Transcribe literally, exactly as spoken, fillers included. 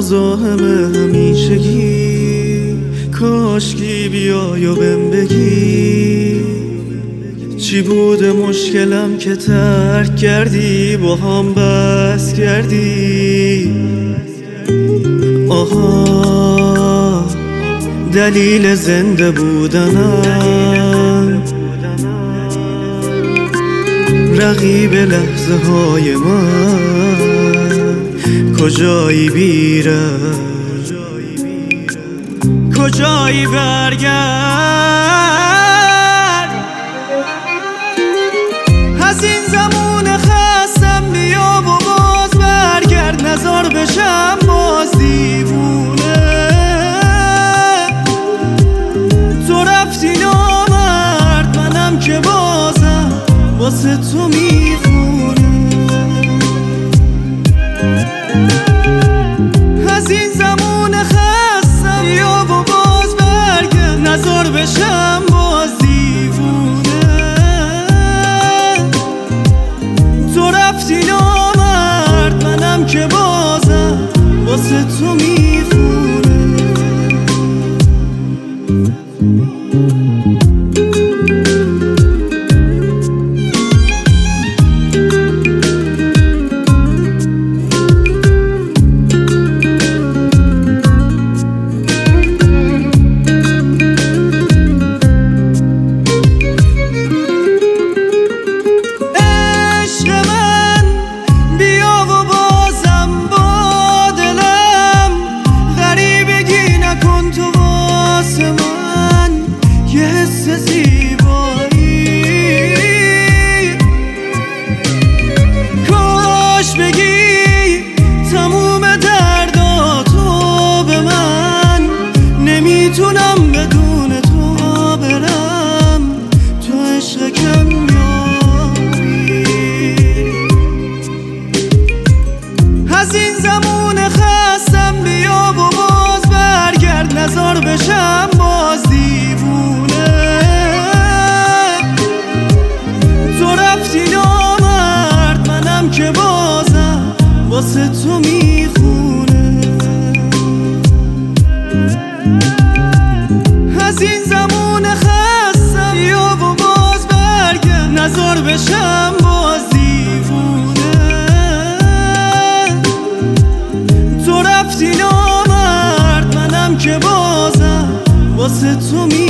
مزاحم همیشگی، کاشکی بیای و بهم بگی چی بوده مشکلم که ترک کردی، با هم بس کردی. آها دلیل زنده بودنم رقیب لحظه های من، کجایی بیرم کجایی برگرد. از این زمان خستم بیا و باز برگرد، نزار بشم باز دیوونه. تو رفتی نامرد، منم که بازم واسه تو میخونه. از این زمان خستم بیا و باز برگرد، نزار بشم باز دیوونه. تو رفتی نامرد، منم که بازم واسه تو میخونه. میتونم بدون تو برم، تو عشق کمیابی. از این زمان خستم بیا و باز برگرد، نزار بشم باز دیوونه. تو رفتی نامرد، منم که بازم واسه تو میخونه. از این زمان خستم بیا و باز برگرد، نزار بشم باز دیوونه. تو رفتی نامرد، منم که بازم واسه تو می